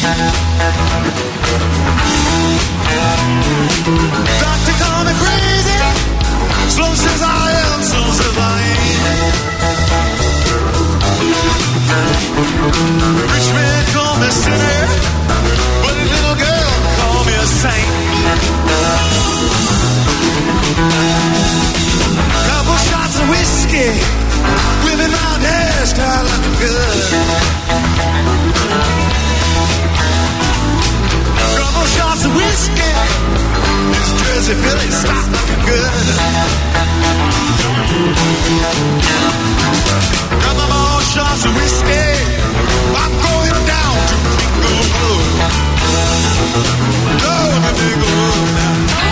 Doctor call me crazy. Slow says I am, slow says I ain't. Rich man call me sinner, but a little girl call me a saint. Couple shots of whiskey, women round here start looking good. Couple shots of whiskey, this Jersey Philly start looking good. Couple more shots of whiskey, I'm going down to Inglewood. Down to Inglewood now.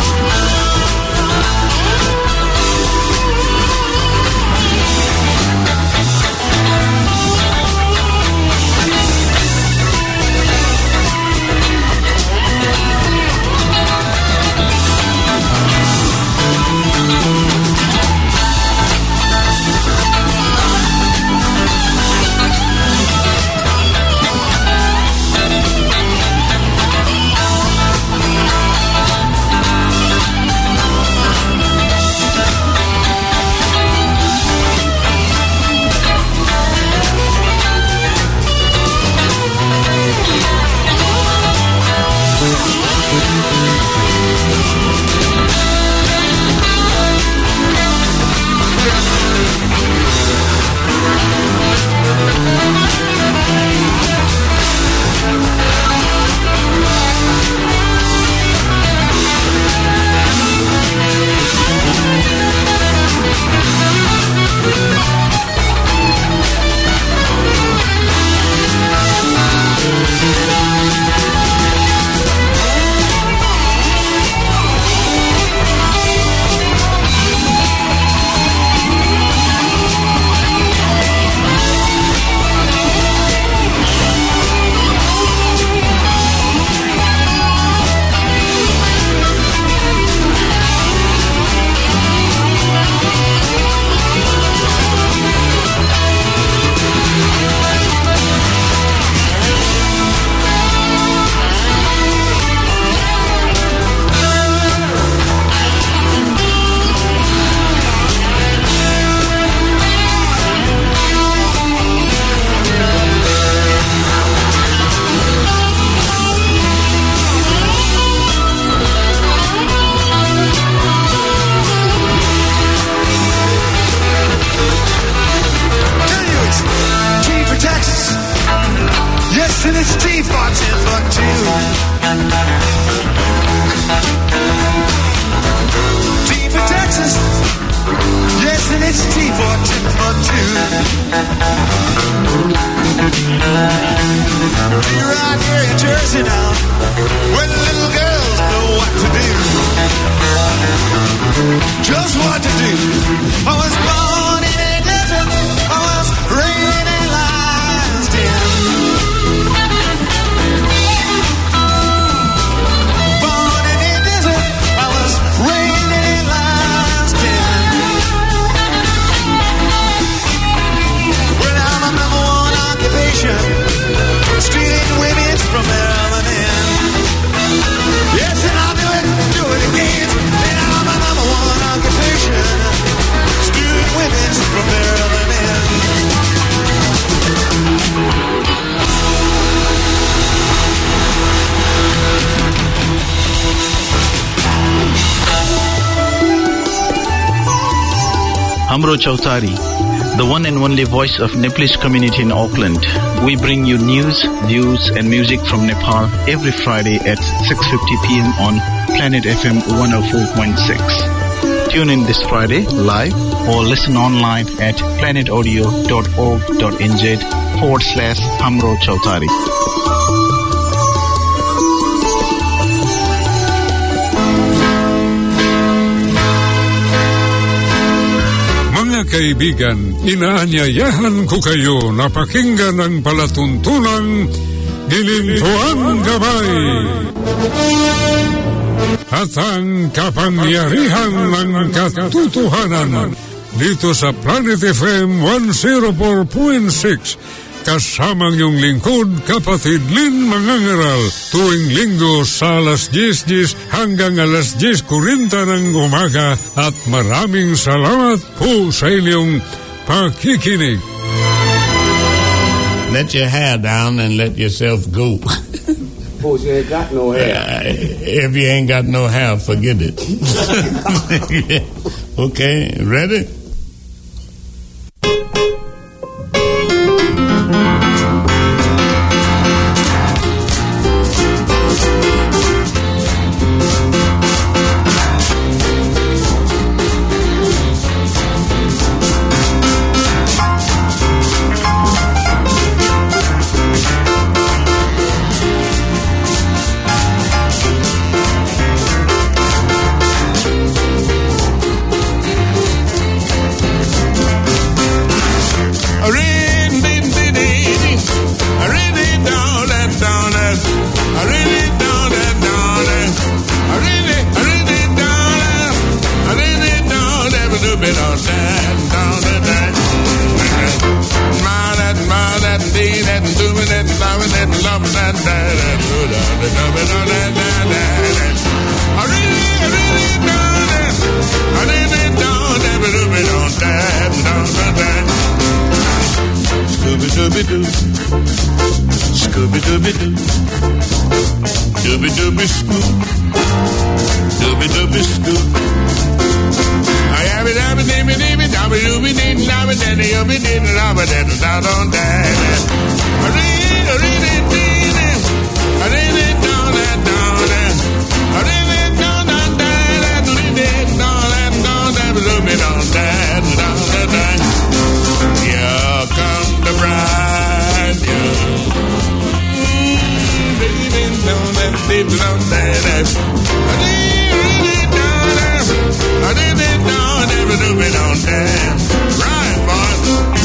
Hamro Chautari, the one and only voice of Nepalese community in Auckland. We bring you news, views and music from Nepal every Friday at 6:50 p.m. on Planet FM 104.6. Tune in this Friday live or listen online at planetaudio.org.nz/Hamro Chautari. Kaibigan, inaanyayahan ko kayo na pakinggan ang palatuntunang Ginintuang Gabay at ang kapangyarihan ng katotohanan dito sa Planet FM 104.6 kasama ang iyong lingkod, kapatid Lin Mangangaral, tuwing linggo sa alas 10:10 hanggang alas 10:40 ng umaga at maraming salamat po sa inyong pakikinig. Let your hair down and let yourself go. Oh, you ain't got no hair. If you ain't got no hair, forget it. Okay, ready? Scooby-Doo, Scooby-Dooby-Doo, Dooby-Dooby-Scoop, Dooby-Dooby-Scoop. Here comes the bride, baby, don't let baby don't that. Right, boy.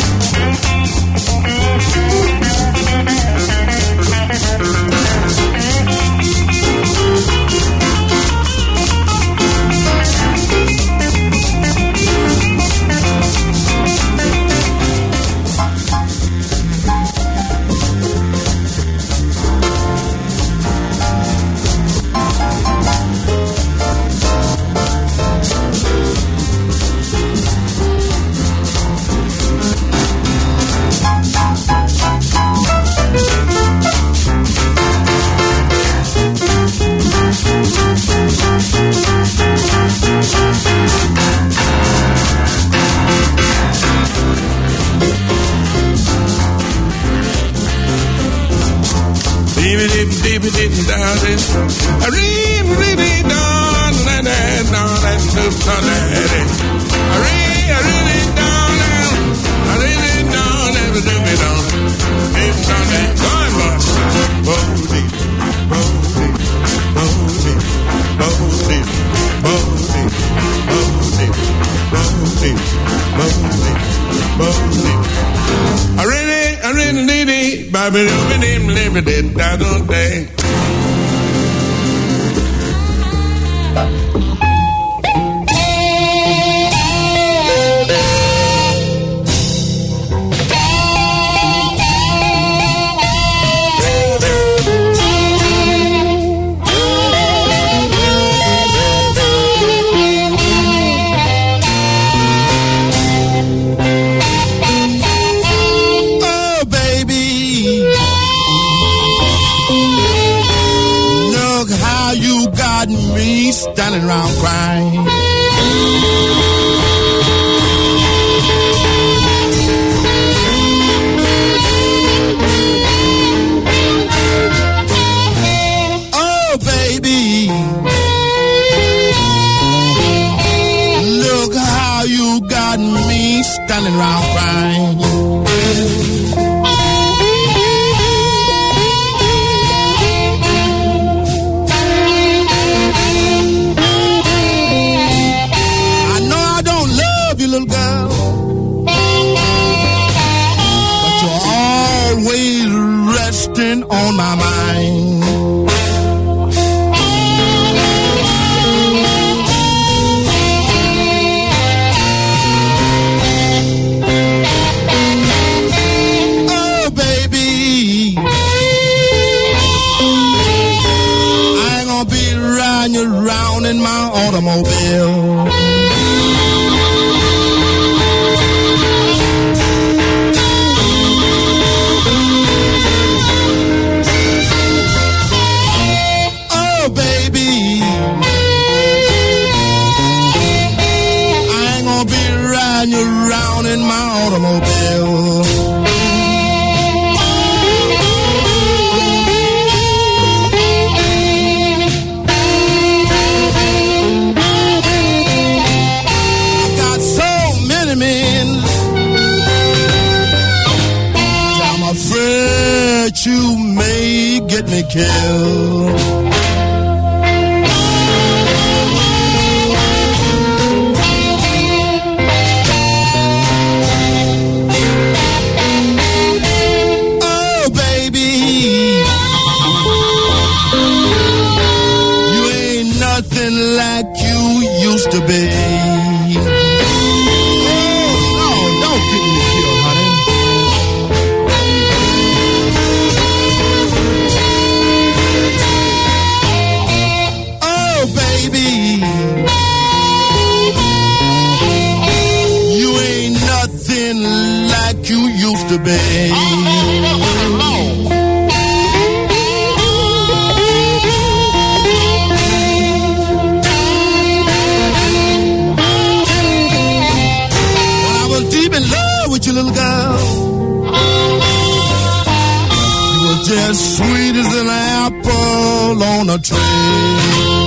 Standing around crying. Oh, baby, look how you got me standing around crying. On my mind. Oh, baby. riding you around in my automobile. Oh, baby, I ain't gonna be riding you around in my automobile. You may get me killed. Oh, baby, you ain't nothing like you used to be. Oh, no, don't get me killed, honey. Like you used to be. I was deep in love with you, little girl. You were just sweet as an apple on a tree.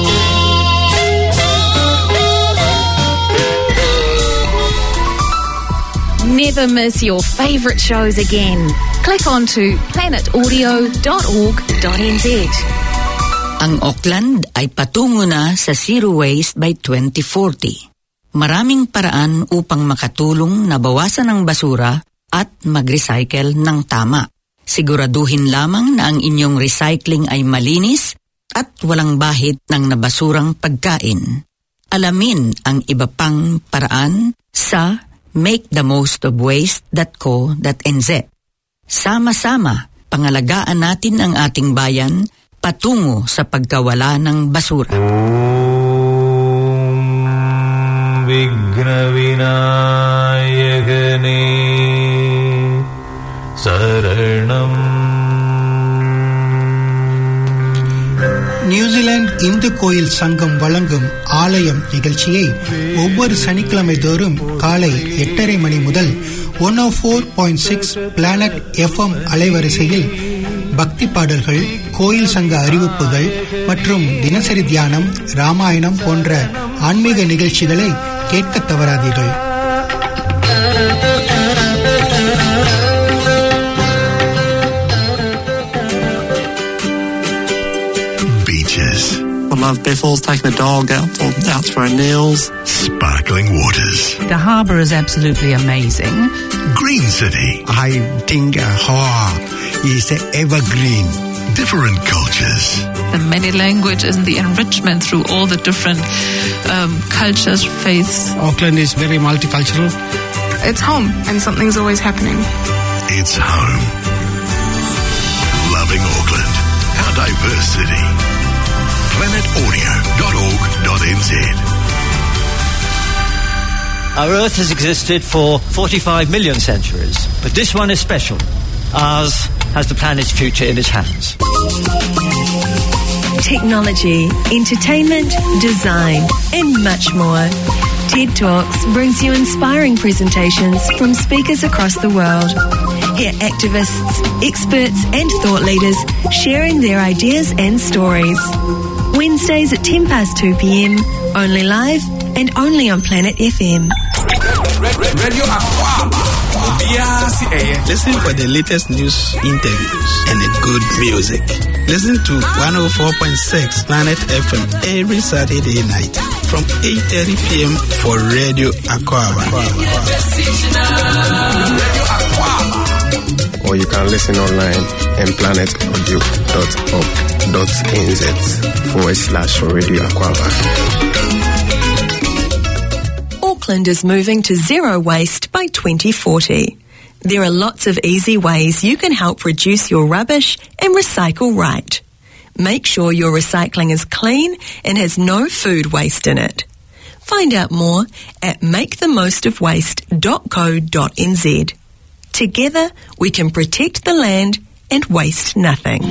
Never miss your favourite shows again. Click on to planetaudio.org.nz. Ang Auckland ay patungo na sa zero waste by 2040. Maraming paraan upang makatulong na bawasan ang basura at mag-recycle ng tama. Siguraduhin lamang na ang inyong recycling ay malinis at walang bahid ng nabasurang pagkain. Alamin ang iba pang paraan sa maketheMostOfWaste.co.nz. Sama-sama, pangalagaan natin ang ating bayan patungo sa pagkawala ng basura. Om Vigna Vinayakane Saranam. New Zealand இந்து கோயில் சங்கம் வழங்கும் ஆலயம் நிகழ்ச்சியை ஒவ்வொரு சனிக்கிழமை தோறும் காலை 8:30 மணி முதல் 104.6 பிளானட் FM அலைவரிசையில் பக்தி பாடல்கள், கோயில் சங்க அறிவிப்புகள் மற்றும் தினசரி தியானம், ராமாயணம் போன்ற ஆன்மீக நிகழ்ச்சிகளை கேட்க தவறாதீர்கள். Love Bethels, taking the dog out for our nails. Sparkling waters. The harbour is absolutely amazing. Green City. I think Hawaii is evergreen. Different cultures. The many languages and the enrichment through all the different cultures, faiths. Auckland is very multicultural. It's home and something's always happening. It's home. Loving Auckland. Our diverse city. planetaudio.org.nz. Our Earth has existed for 45 million centuries, but this one is special. Ours has the planet's future in its hands. Technology, entertainment, design, and much more. TED Talks brings you inspiring presentations from speakers across the world. Hear activists, experts, and thought leaders sharing their ideas and stories. Wednesdays at 2 p.m, only live and only on Planet FM. Radio Aquaba. Listen for the latest news, interviews, and good music. Listen to 104.6 Planet FM every Saturday night from 8:30 p.m. for Radio Aquaba. Or you can listen online at planetaudio.org.nz/Radio Aquaba. Auckland is moving to zero waste by 2040. There are lots of easy ways you can help reduce your rubbish and recycle right. Make sure your recycling is clean and has no food waste in it. Find out more at makethemostofwaste.co.nz. Together, we can protect the land and waste nothing.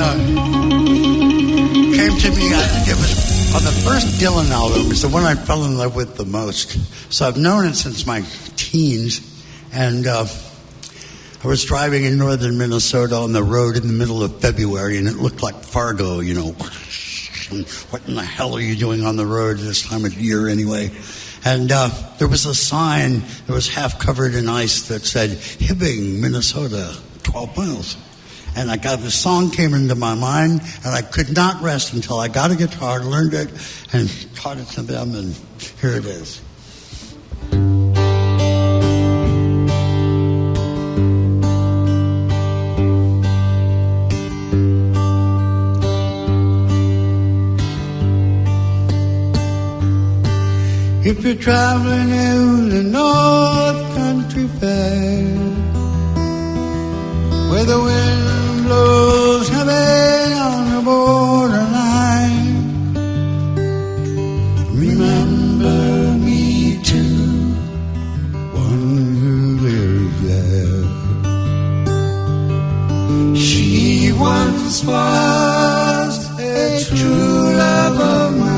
came to me. I think it was on the first Dylan album. It's the one I fell in love with the most. So I've known it since my teens. And I was driving in northern Minnesota on the road in the middle of February, and it looked like Fargo, you know. What in the hell are you doing on the road this time of year anyway? And there was a sign that was half covered in ice that said, Hibbing, Minnesota, 12 miles. And this song came into my mind, and I could not rest until I got a guitar, learned it, and taught it to them, and here it is. If you're traveling in the North Country Fair, where the wind blows heavy on the borderline, remember me too, one who lives there. She once was a true love of mine.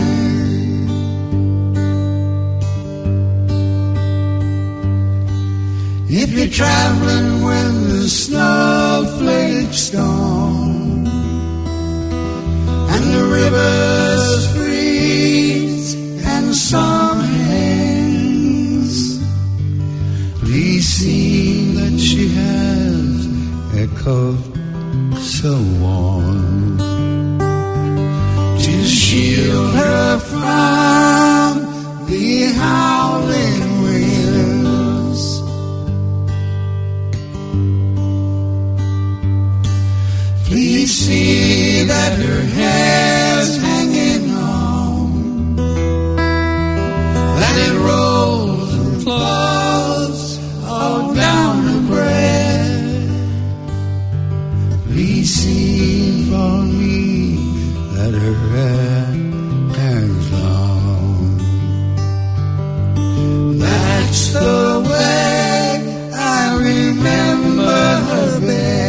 If you're traveling when the snowflakes storm and the rivers freeze and summer ends, please see that she has a coat so warm to shield her from the howling winds. Please see that her hair's hanging on, that it rolls and flows all down her breast. Please see for me that her hair hangs long. That's the way I remember her best.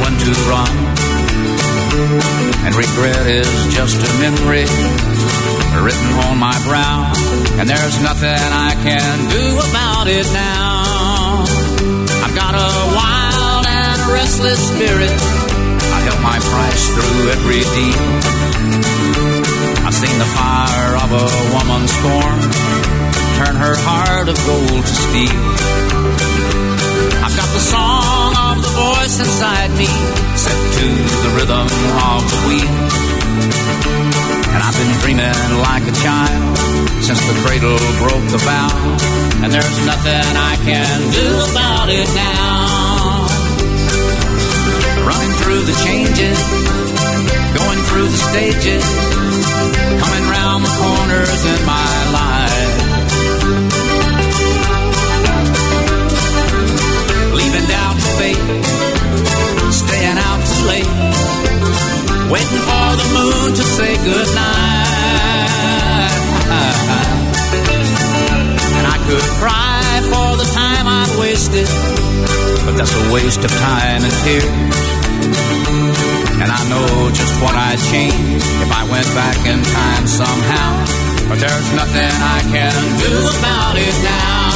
And regret is just a memory written on my brow, and there's nothing I can do about it now. I've got a wild and restless spirit. I held my price through every deal. I've seen the fire of a woman's scorn turn her heart of gold to steel. I've got the song of the voice inside me set to the rhythm of the wheel. And I've been dreaming like a child since the cradle broke the vow, and there's nothing I can do about it now. Running through the changes, going through the stages, coming round the corners in my life. Leaving doubt and fate, staying out too late, waiting for the moon to say goodnight. And I could cry for the time I've wasted, but that's a waste of time and tears. And I know just what I'd change if I went back in time somehow, but there's nothing I can do about it now.